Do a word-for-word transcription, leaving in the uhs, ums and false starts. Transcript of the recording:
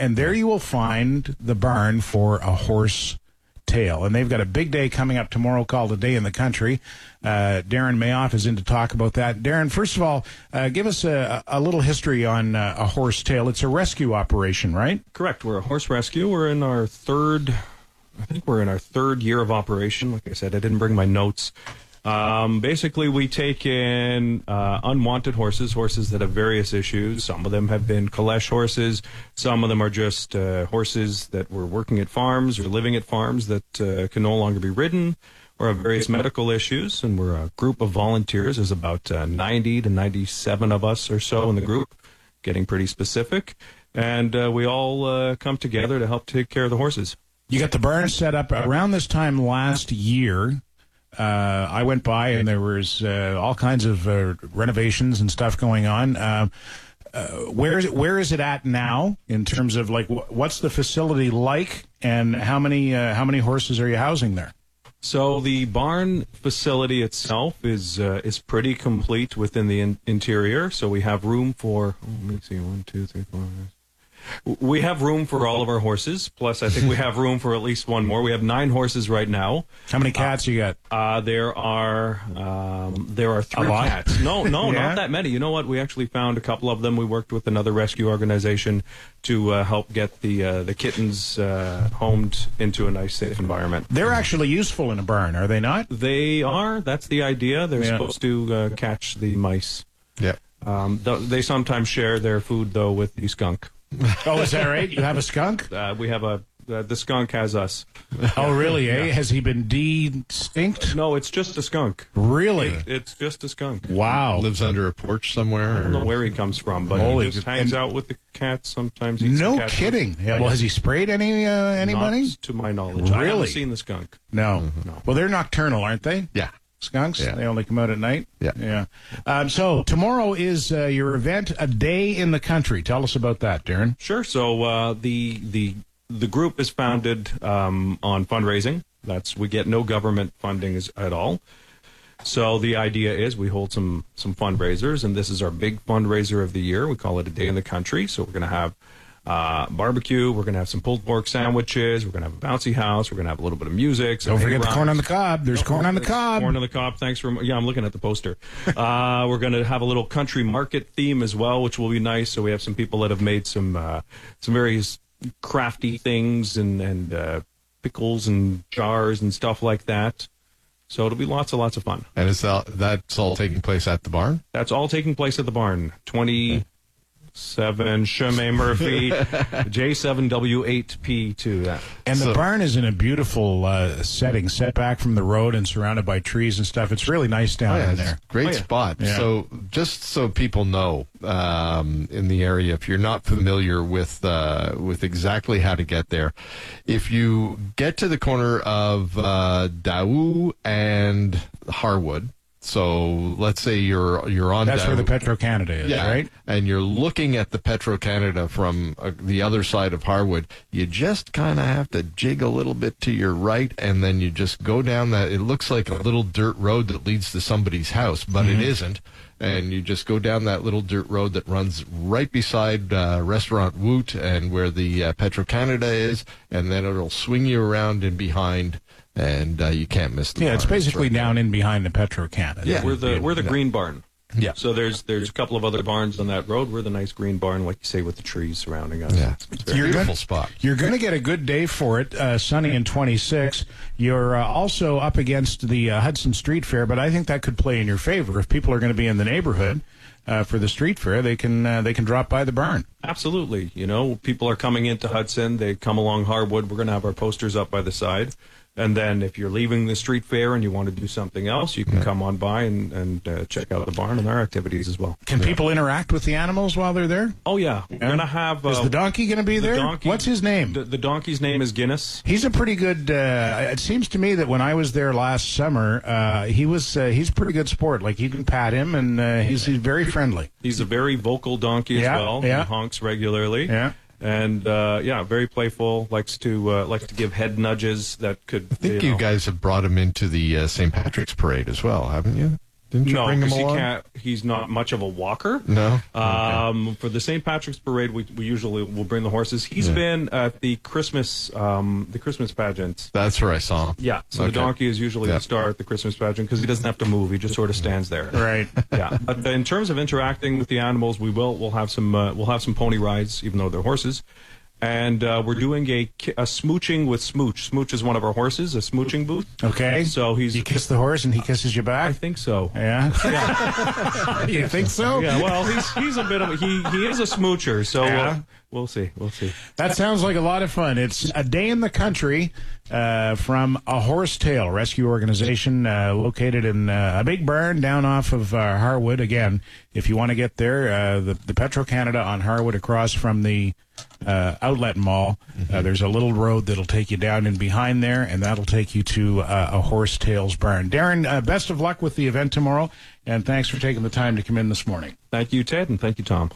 and there you will find the barn for a horse tail. And they've got a big day coming up tomorrow called A Day in the Country. Uh, Darren Mayoff is in to talk about that. Darren, first of all, uh, give us a, a little history on uh, a horse tail. It's a rescue operation, right? Correct. We're a horse rescue. We're in our third, I think we're in our third year of operation. Like I said, I didn't bring my notes. Um, basically, we take in uh, unwanted horses, horses that have various issues. Some of them have been caleche horses. Some of them are just uh, horses that were working at farms or living at farms that uh, can no longer be ridden or have various medical issues. And we're a group of volunteers. There's about uh, ninety to ninety-seven of us or so in the group, getting pretty specific. And uh, we all uh, come together to help take care of the horses. You got the barn set up around this time last year. Uh, I went by and there was uh, all kinds of uh, renovations and stuff going on. Uh, uh, where is it, where is it at now in terms of like wh- what's the facility like, and how many uh, how many horses are you housing there? So the barn facility itself is uh, is pretty complete within the in- interior. So we have room for oh, let me see one two three four. We have room for all of our horses. Plus, I think we have room for at least one more. We have nine horses right now. How many cats uh, you got? Uh, there are um, there are three A lot? cats. No, no, Yeah? not that many. You know what? We actually found a couple of them. We worked with another rescue organization to uh, help get the uh, the kittens uh, homed into a nice, safe environment. They're actually useful in a barn, are they not? They are. That's the idea. They're Yeah. supposed to uh, catch the mice. Yeah. Um, th- they sometimes share their food though with the skunk. Oh, is that right? You have a skunk? Uh, we have a uh, the skunk has us. Oh, really? Eh? Has he been de-stinked? No, it's just a skunk. Really? It, it's just a skunk. Wow. Lives under a porch somewhere. I don't know where he comes from, but Holy he just good- hangs and- out with the cats. Sometimes eats No the cat kidding. food. Yeah, well, has he sprayed any uh, anybody? Not to my knowledge. I Really? haven't seen the skunk. No. No. Well, they're nocturnal, aren't they? Yeah. Skunks? Yeah. They only come out at night? Yeah. Yeah. Um, so tomorrow is uh, your event, A Day in the Country. Tell us about that, Darren. Sure. So uh, the the the group is founded um, on fundraising. That's we get no government funding is, at all. So the idea is we hold some some fundraisers, and this is our big fundraiser of the year. We call it A Day in the Country. So we're going to have uh, barbecue. We're going to have some pulled pork sandwiches. We're going to have a bouncy house. We're going to have a little bit of music. some Don't forget the hay corn on the rides. cob. There's corn on the It's cob. Corn on the cob. Thanks for yeah. I'm looking at the poster. Uh, we're going to have a little country market theme as well, which will be nice. So we have some people that have made some uh, some very crafty things and and uh, pickles and jars and stuff like that. So it'll be lots and lots of fun. And is that, that's all taking place at the barn? That's all taking place at the barn. twenty-seven Chemin Murphy, J seven W eight P two. Yeah. And the So- barn is in a beautiful uh, setting, set back from the road and surrounded by trees and stuff. It's really nice down Oh, yeah, in it's there. a great Oh, yeah. spot. Yeah. So just so people know um, in the area, if you're not familiar with uh, with exactly how to get there, if you get to the corner of uh, Daou and Harwood, so let's say you're you're on That's Daou, where the Petro-Canada is, yeah, right? and you're looking at the Petro-Canada from uh, the other side of Harwood, you just kind of have to jig a little bit to your right, and then you just go down that. It looks like a little dirt road that leads to somebody's house, but it isn't. And you just go down that little dirt road that runs right beside uh, Restaurant Woot and where the uh, Petro-Canada is, and then it'll swing you around in behind, and uh, you can't miss the Yeah, it's barn. basically right down in behind the Petro-Canada. Yeah. We're the we're the green barn. Yeah. So there's there's a couple of other barns on that road. We're the nice green barn, like you say, with the trees surrounding us. Yeah. It's, it's It's very a You're beautiful good. spot. You're going to get a good day for it, uh, sunny and twenty-six. You're uh, also up against the uh, Hudson Street Fair, but I think that could play in your favor. If people are going to be in the neighborhood uh, for the street fair, they can uh, they can drop by the barn. Absolutely. You know, people are coming into Hudson. They come along Harwood. We're going to have our posters up by the side. And then if you're leaving the street fair and you want to do something else, you can come on by and, and uh, check out the barn and our activities as well. Can people interact with the animals while they're there? Oh, yeah. We're going to have... Uh, Is the donkey going to be the there? donkey- What's his name? The, the donkey's name is Guinness. He's a pretty good. Uh, it seems to me that when I was there last summer, uh, he was uh, he's a pretty good sport. Like you can pat him, and uh, he's, he's very friendly. He's a very vocal donkey as Yeah, well. yeah. He honks regularly. Yeah. And, uh, yeah, very playful, likes to uh, likes to give head nudges that could... I think you, know, guys have brought him into the uh, Saint Patrick's Parade as well, haven't you? Didn't you no, bring him because he along? can't. He's not much of a walker. No? Um, okay. For the Saint Patrick's Parade, we, we usually will bring the horses. He's yeah. been at the Christmas um, the Christmas pageant. That's where I saw him. Yeah. So okay. the donkey is usually yep. the star at the Christmas pageant because he doesn't have to move. He just sort of stands there. Right. Yeah. But in terms of interacting with the animals, we will we'll have some uh, we'll have some pony rides, even though they're horses. And uh, we're doing a, a smooching with Smooch. Smooch is one of our horses, a smooching booth. Okay. So he's you kiss the horse and he kisses you back. I think so. Yeah. Yeah. You think so? Yeah. Well, he's he's a bit of a, he he is a smoocher. So yeah. we'll, we'll see. We'll see. That sounds like a lot of fun. It's a day in the country uh, from a Horsetail rescue organization uh, located in uh, a big barn down off of uh, Harwood. Again, if you want to get there, uh, the the Petro-Canada on Harwood across from the Uh, outlet mall. Mm-hmm. Uh, there's a little road that'll take you down in behind there, and that'll take you to uh, a Horsetails barn. Darren, uh, best of luck with the event tomorrow, and thanks for taking the time to come in this morning. Thank you, Ted, and thank you, Tom.